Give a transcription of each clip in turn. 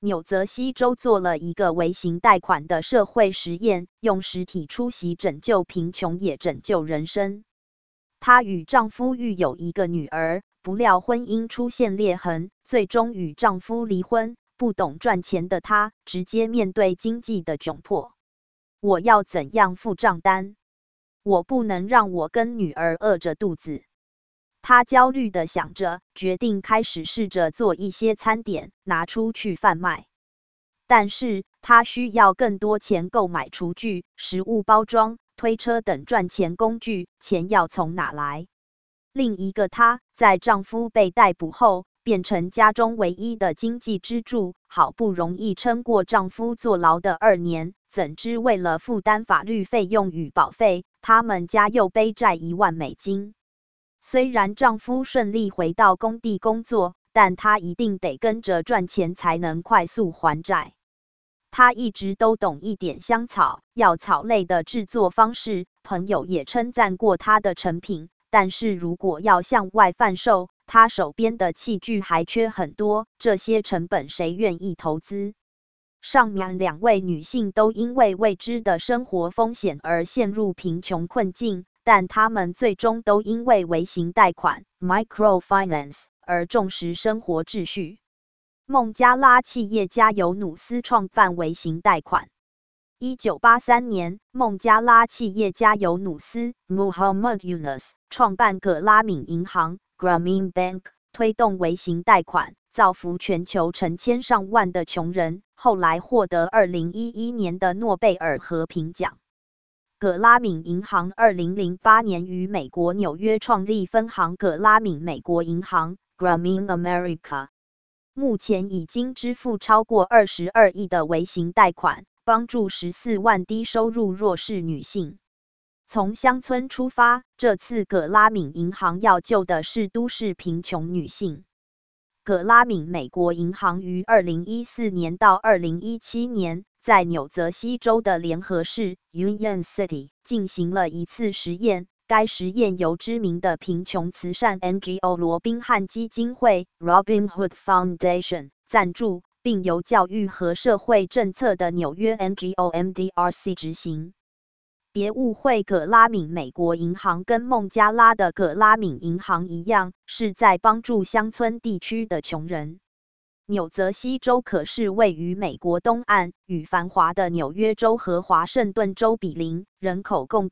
纽泽西州做了一个微型贷款的社会实验，用实体出席拯救贫穷也拯救人生。她与丈夫育有一个女儿，不料婚姻出现裂痕，最终与丈夫离婚。不懂赚钱的她，直接面对经济的窘迫。我要怎样付账单？我不能让我跟女儿饿着肚子。她焦虑地想着，决定开始试着做一些餐点，拿出去贩卖。但是她需要更多钱购买厨具、食物包装、推车等赚钱工具，钱要从哪来？另一个她，在丈夫被逮捕后，变成家中唯一的经济支柱，好不容易撑过丈夫坐牢的2年，怎知为了负担法律费用与保费，他们家又背债1万美金。虽然丈夫顺利回到工地工作，但她一定得跟着赚钱才能快速还债。她一直都懂一点香草、药草类的制作方式，朋友也称赞过她的成品。但是如果要向外贩售，她手边的器具还缺很多，这些成本谁愿意投资？上面2位女性都因为未知的生活风险而陷入贫穷困境，但她们最终都因为微型贷款 （microfinance） 而重视生活秩序。孟加拉企业家尤努斯创办微型贷款。1983年，孟加拉企业家尤努斯 （Muhammad Yunus） 创办葛拉敏银行 （Grameen Bank），推动微型贷款，造福全球成千上万的穷人。后来获得2011年的诺贝尔和平奖。葛拉敏银行2008年于美国纽约创立分行葛拉敏美国银行 （Grameen America）。目前已经支付超过22亿的微型贷款，帮助14万低收入弱势女性。从乡村出发，这次葛拉敏银行要救的是都市贫穷女性。葛拉敏美国银行于2014年到2017年，在纽泽西州的联合市 Union City 进行了一次实验。该实验由知名的贫穷慈善 NGO 罗宾汉基金会 （Robin Hood Foundation） 赞助，并由教育和社会政策的纽约 NGO MDRC 执行。别误会，葛拉敏美国银行跟孟加拉的葛拉敏银行一样，是在帮助乡村地区的穷人。纽泽西州可是位于美国东岸，与繁华的纽约州和华盛顿州比邻，人口共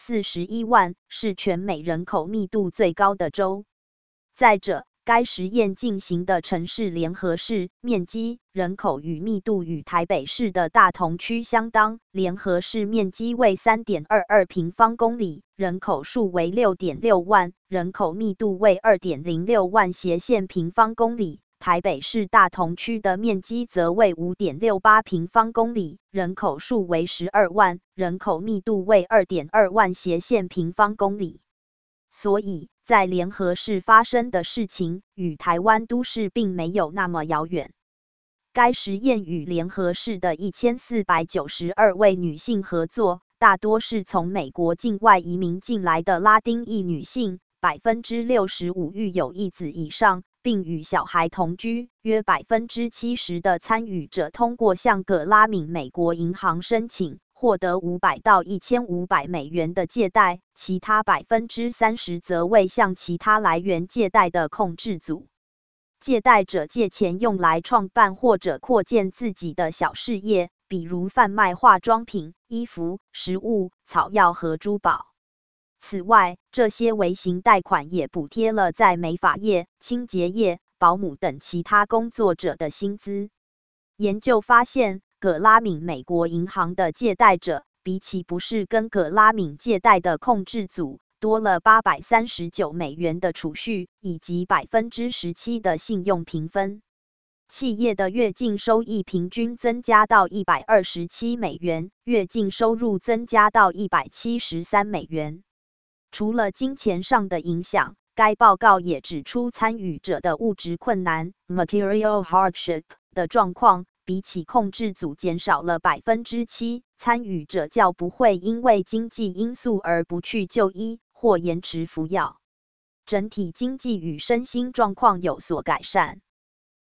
841万，是全美人口密度最高的州。再者，该实验进行的城市联合市面积、人口与密度与台北市的大同区相当，联合市面积为 3.22 平方公里，人口数为 6.6 万，人口密度为 2.06 万斜线平方公里。台北市大同区的面积则为 5.68 平方公里，人口数为12万，人口密度为 2.2 万斜线平方公里。所以，在联合市发生的事情与台湾都市并没有那么遥远。该实验与联合市的1492位女性合作，大多是从美国境外移民进来的拉丁裔女性，65%育有1子以上，并与小孩同居。约70%的参与者通过向葛拉敏美国银行申请，获得500到1500美元的借贷，其他30%则为向其他来源借贷的控制组。借贷者借钱用来创办或者扩建自己的小事业，比如贩卖化妆品、衣服、食物、草药和珠宝。此外，这些微型贷款也补贴了在美发业、清洁业、保姆等其他工作者的薪资。研究发现，葛拉敏美国银行的借贷者，比起不是跟葛拉敏借贷的控制组，多了839美元的储蓄，以及17%的信用评分。企业的月净收益平均增加到127美元，月净收入增加到173美元。除了金钱上的影响，该报告也指出参与者的物质困难 （material hardship） 的状况，比起控制组减少了7%，参与者较不会因为经济因素而不去就医或延迟服药。整体经济与身心状况有所改善。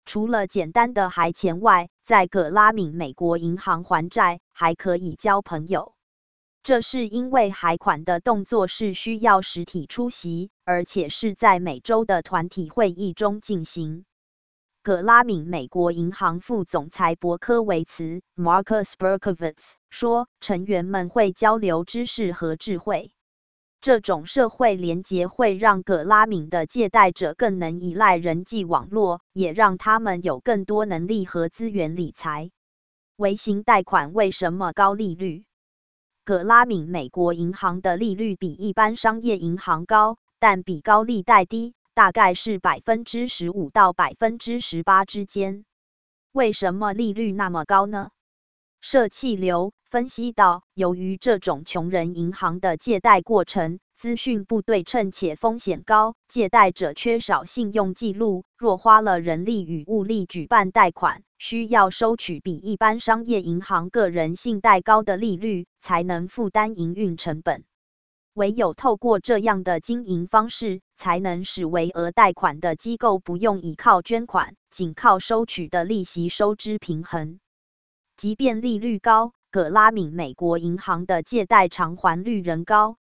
除了简单的还钱外，在葛拉敏美国银行还债，还可以交朋友。这是因为还款的动作是需要实体出席，而且是在每周的团体会议中进行。葛拉敏美国银行副总裁伯科维茨 （Marcus Berkowitz） 说，成员们会交流知识和智慧。这种社会连结会让葛拉敏的借贷者更能依赖人际网络，也让他们有更多能力和资源理财。微型贷款为什么高利率？葛拉敏美国银行的利率比一般商业银行高，但比高利贷低，大概是15%到18%之间。为什么利率那么高呢？社气流分析到，由于这种穷人银行的借贷过程资讯不对称且风险高，借贷者缺少信用记录，若花了人力与物力举办贷款，需要收取比一般商业银行个人信贷高的利率，才能负担营运成本。唯有透过这样的经营方式，才能使微额贷款的机构不用依靠捐款，仅靠收取的利息收支平衡。即便利率高，葛拉敏美国银行的借贷偿还率仍高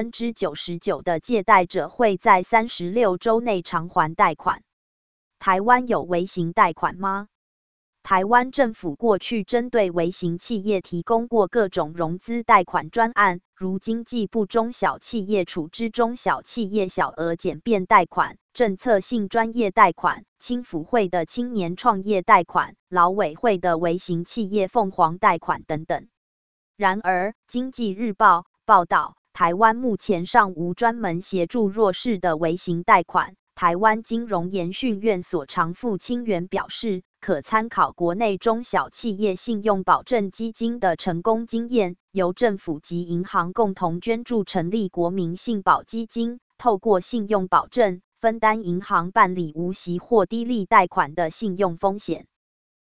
，99%的借贷者会在36周内偿还贷款。台湾有微型贷款吗？台湾政府过去针对微型企业提供过各种融资贷款专案，如经济部中小企业处之中小企业小额简便贷款、政策性专业贷款、青辅会的青年创业贷款、劳委会的微型企业凤凰贷款等等。然而，经济日报报道，台湾目前尚无专门协助弱势的微型贷款。台湾金融研训院所长傅清源表示，可参考国内中小企业信用保证基金的成功经验，由政府及银行共同捐助成立国民信保基金，透过信用保证，分担银行办理无息或低利贷款的信用风险。